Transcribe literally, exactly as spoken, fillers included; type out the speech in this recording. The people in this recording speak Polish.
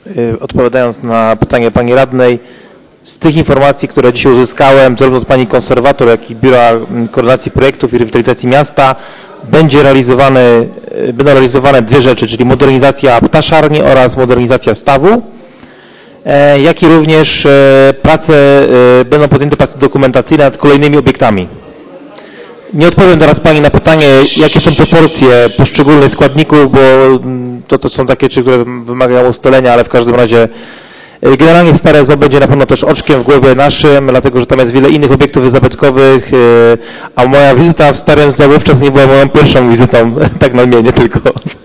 Odpowiadając na pytanie pani radnej, z tych informacji, które dzisiaj uzyskałem, zarówno od pani konserwator, jak i Biura Koordynacji Projektów i Rewitalizacji Miasta, będzie realizowane, będą realizowane dwie rzeczy, czyli modernizacja ptaszarni oraz modernizacja stawu, jak i również prace, będą podjęte prace dokumentacyjne nad kolejnymi obiektami. Nie odpowiem teraz pani na pytanie, jakie są proporcje poszczególnych składników, bo to, to są takie rzeczy, które wymagają ustalenia, ale w każdym razie generalnie Stare Zoo będzie na pewno też oczkiem w głowie naszym, dlatego że tam jest wiele innych obiektów zabytkowych, a moja wizyta w Starym Zoo wówczas nie była moją pierwszą wizytą, tak na mnie, nie tylko.